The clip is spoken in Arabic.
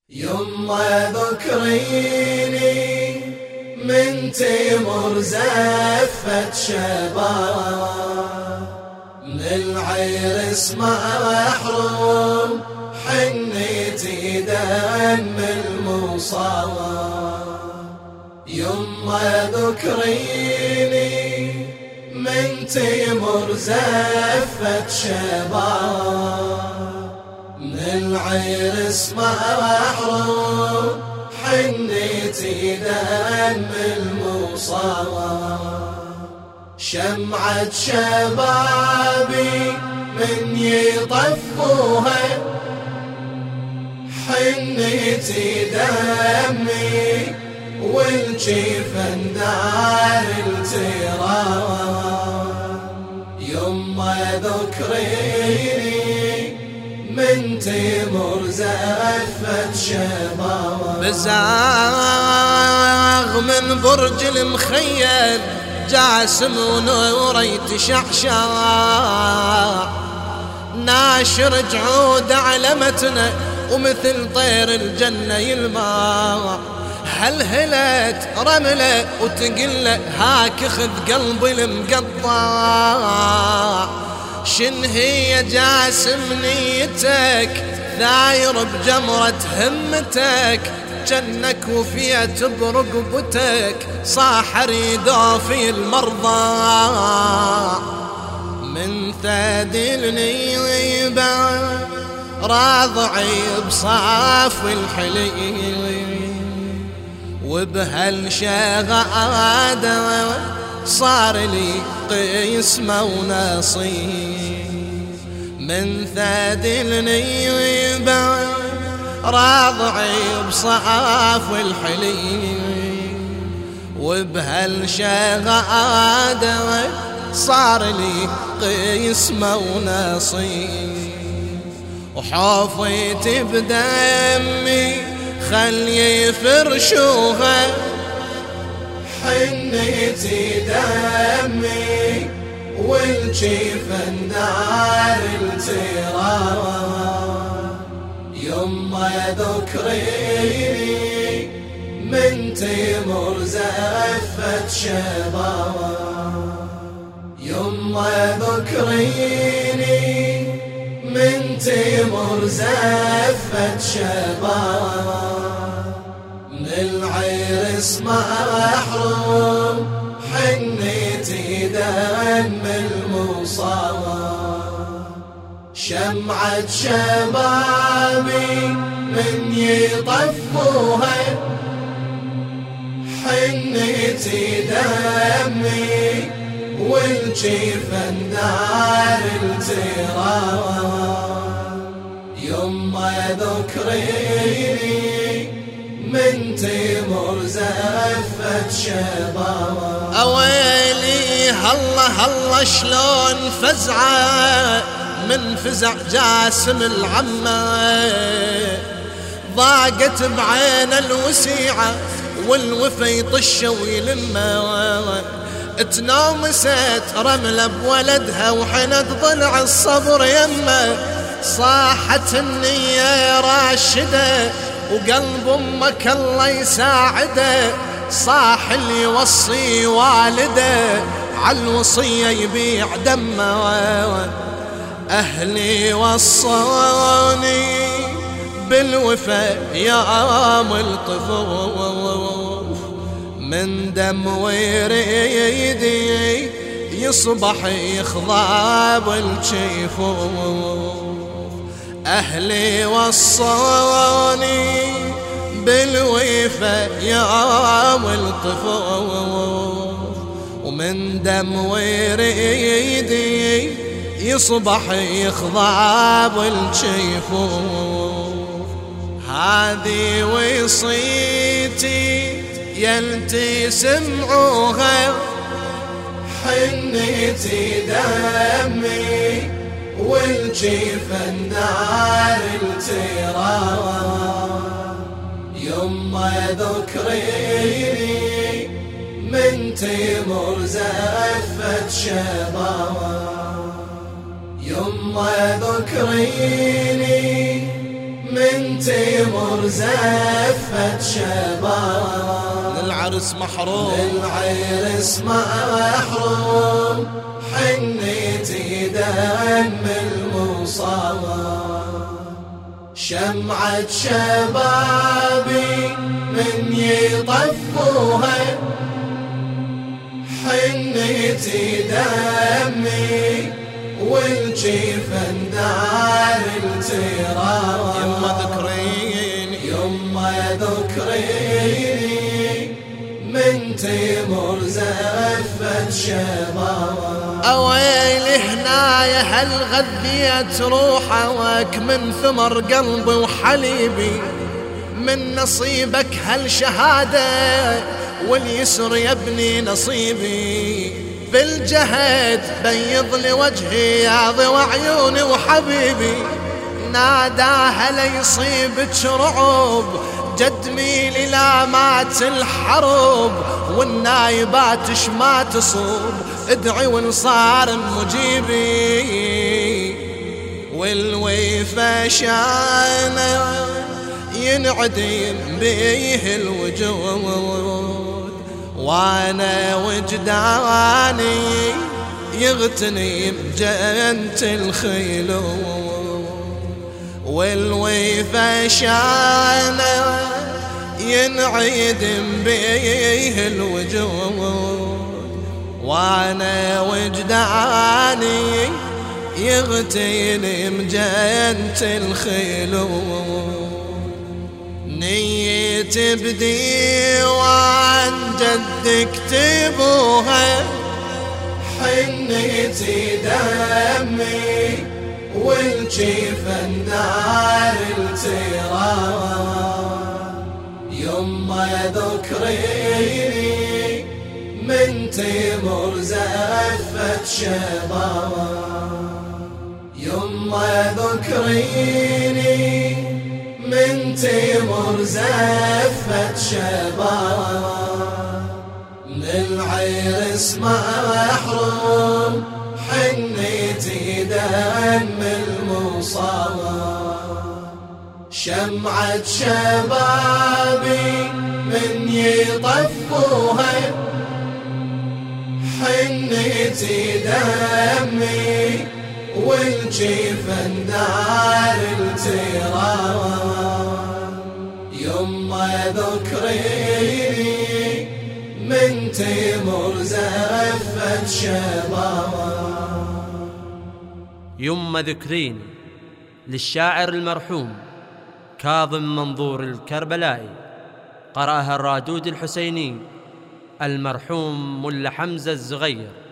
يما ذكريني من تمر زفت شباب، من العير اسمع محروم حنيتي دم المصاب. يما ذكريني من تمر زفت شباب، من العير اسمع محروم حنيتي دم المصاب. شمعة شبابي من يطفوها حنيتي دمي، والجيفن دار التراب. يما ذكريني من تمر زفت شباب. بزاغ من برج المخيل جاسم ونور يتشعشع، ناشر جعود علمتنا ومثل طير الجنة يلمع. هلهلت رملة وتقله هاك خذ قلبي المقطع. شن هي جاسم نيتك ثاير بجمرة همتك، جنك وفيت برقبتك صاحر يدافي المرضى. من ثادي النيبة راضعي بصاف الحلي، وبهالشغادة صار لي قسمة ونصيب. من ثادي النيبة راضعي بصاف الحلي، وبهالشغادة صار لي قسمة ونصيب. وحوفيت بدمي خلي يفرشوها حنيتي دمي، والجيفن دار التراب. يما ذكريني من تمر زفت شباب. يما ذكريني من تمر زفت شباب، من العير اسمع محروم حنيتي دم المصاب. شمعة شبابي من يطفوها حنيتي دمي، والجيفن دار التراب. يما ذكريني من تمر زفت شباب. اويلي هلا هلا شلون فزعه من فزع جاسم العمه، ضاقت بعين الوسيعه والوفا يطشه ويلمه. تنامست رملة بولدها وحنت ضلع الصبر يمه، صاحت النية راشدة وقلب امك الله يساعده. صاح اللي يوصي والده عالوصية يبيع دمه. أهلي وصوني بالوفا يا الطفوف، من دم ويريدي يصبح يخضاب الجيفوف. أهلي وصوني بالوفا يا الطفوف، ومن دم ويريدي يصبح يخضاب الجيفوف. هذه وصيتي يلتي سمعوها حنيتي دمي، والجيفن دار التراب. يما ذكريني من تمر زفت شباب. يما ذكريني من تمر زفت شباب للعرس محروم للعرس محروم حنيتي دم المصاب شمعة شبابي من يطفوها حنيتي دمي والجيفن دار التراب يما ذكريني يما ذكريني من تمر زفت شباب اويلي هنايا هل غذيت روحك من ثمر قلبي وحليبي من نصيبك هل شهادة واليسر يبني نصيبي بالجهد بيض لي وجهي يا ضوى عيوني وحبيبي ناداها ليصيبك رعب جد لا مات الحرب والنايبات ما تصوب ادعي وانصار مجيبي والويفة شانه ينعدم بيه الوجود وانا وجداني يغتني بجنة الخيلود والويفة شانه ينعدم بيه الوجود وانا وجداني يغتني بجنة الخيلود نية بديوان جدك تبوها حنيتي دمي والجيفن دار التراب يما ذكريني من تمر زفت شباب يما ذكريني من تمر زفت شباب للعرس محروم حنيتي دم المصاب شمعة شبابي من يطفوها حنيتي دمي والجيفن دار التراب يما ذكريني من تمر زفت شباب يما ذكريني للشاعر المرحوم كاظم منظور الكربلائي قرأها الرادود الحسيني المرحوم ملا حمزة الزغير